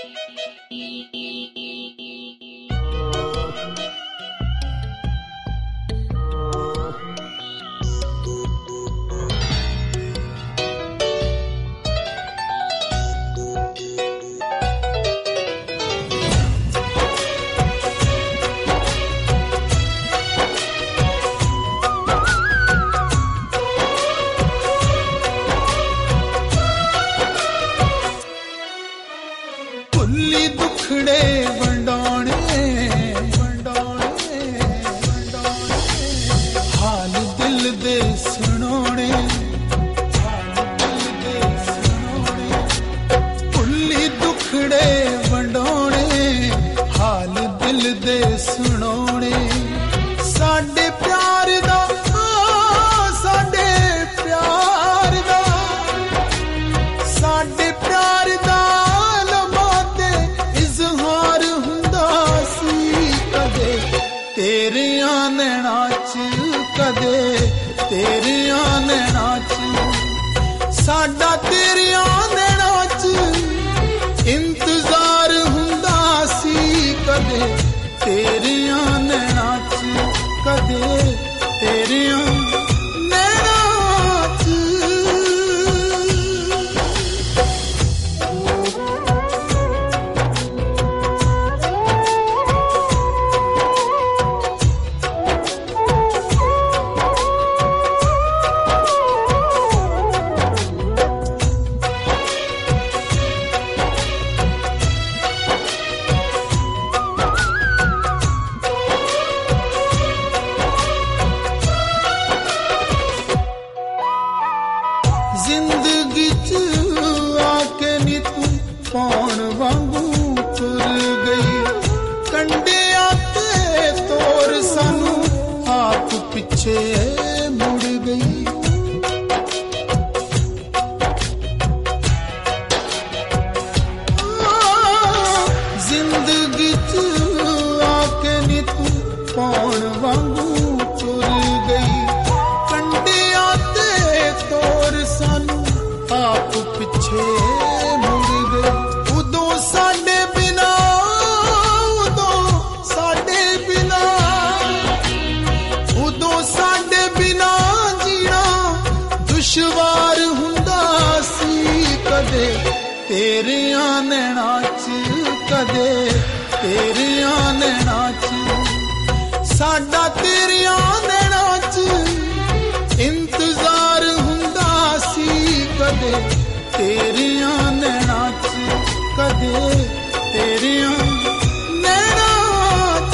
भुल्ली दुखड़े वंडाने वंडाने वंडाने हाल दिल दे सुनाने हाल दिल दे सुनाने भुल्ली दुखड़े वंडाने हाल दिल दे सुनाने साडे प्यार दा साडे प्यार दा साडे प्यार दा तेरियां नैना च कदे तेरियां नैना च साडा तेरियां नैना च इंतजार हुंदा सी कदे तेरियां नैना च कदे तेरियां नैना च जिंदगी च आके नी तू पौन वांगू तुर गई कंडिया ते तोर सानू आप पिछे मुड़ गई जिंदगी च आके नी तू पौन वांगू तुर गई कंडिया ते तोर सानू आप पिछे मुड़ गए उदों साडे बिना उदों साडे बिना उदों साडे बिना जीना दुश्वार हुंदा सी कदे तेरियां नैना च कदे तेरियां नैना च साडा तेरियां नैना च इंतजार हुंदा सी कदे तेरियां नैना च कदे तेरियां नैना च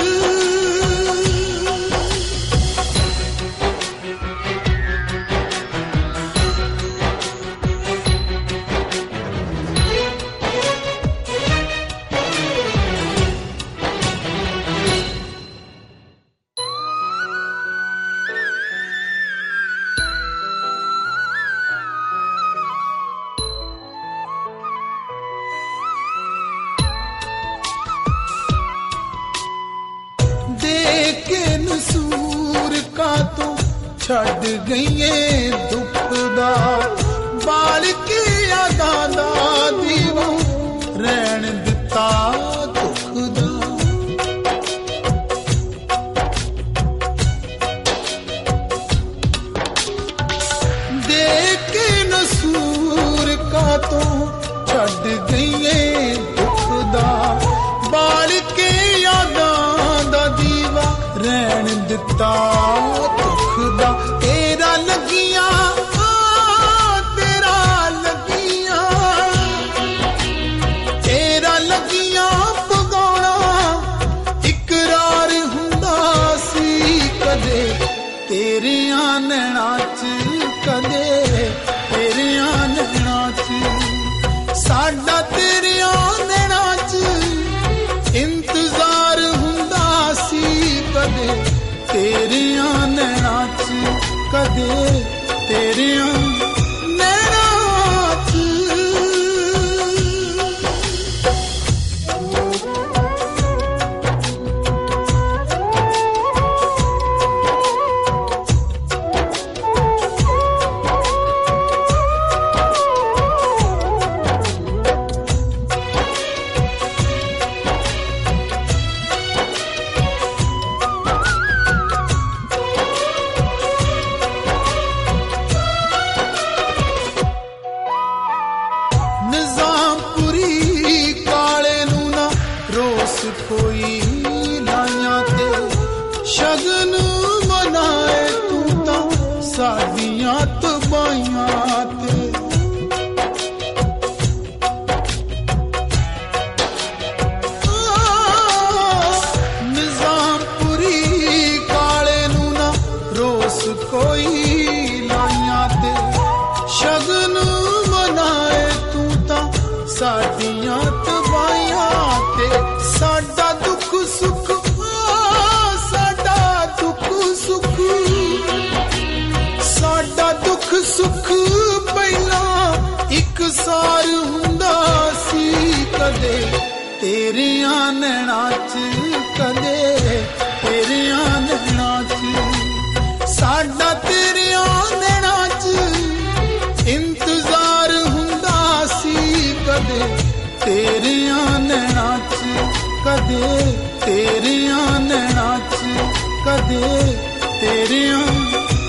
नसूर का तो छड़ गईए दुख दा बाल की यादां दा दीवा रहन दिता दुख दा देख के नसूर का तो छड़ गईए दुख दा बाल के यादां दा दीवा रहन दिता दुख दा तेरा लगियां पगाना इकरार हुंदा सी कदे तेरियां नैना च कदे तेरियां नैना च साडा तेरियां नैना च इंतजार हुंदा सी कदे तेरियां ਬਾਈਆਂ ਤੇ ਨਿਜ਼ਾਮਪੁਰੀ ਕਾਲੇ ਨੂੰ ਨਾ ਰੋਸ ਕੋਈ ਲਾਈਆਂ ਤੇ ਸ਼ਗਨ ਮਨਾਏ ਤੂੰ ਤਾਂ ਸਾਡੀਆਂ ਤਬਾਈਆਂ ਤੇ ਸਾਡਾ ਦੁੱਖ ਸੁੱਖ ਸਾਡਾ ਦੁੱਖ ਸੁੱਖ ਸਾਡਾ ਦੁੱਖ ਸੁੱਖ ਪਹਿਲਾਂ ਇੱਕਸਾਰ ਹੁੰਦਾ ਸੀ ਕਦੇ ਤੇਰੀਆਂ ਨੈਣਾਂ 'ਚ ਕਦੇ ਤੇਰੀਆਂ ਨੈਣਾਂ 'ਚ ਸਾਡਾ ਤੇਰੀਆਂ ਨੈਣਾਂ 'ਚ ਇੰਤਜ਼ਾਰ ਹੁੰਦਾ ਸੀ ਕਦੇ ਤੇਰੀਆਂ ਨੈਣਾਂ 'ਚ ਕਦੇ ਤੇਰੀਆਂ ਨੈਣਾਂ 'ਚ ਕਦੇ ਤੇਰੀਆਂ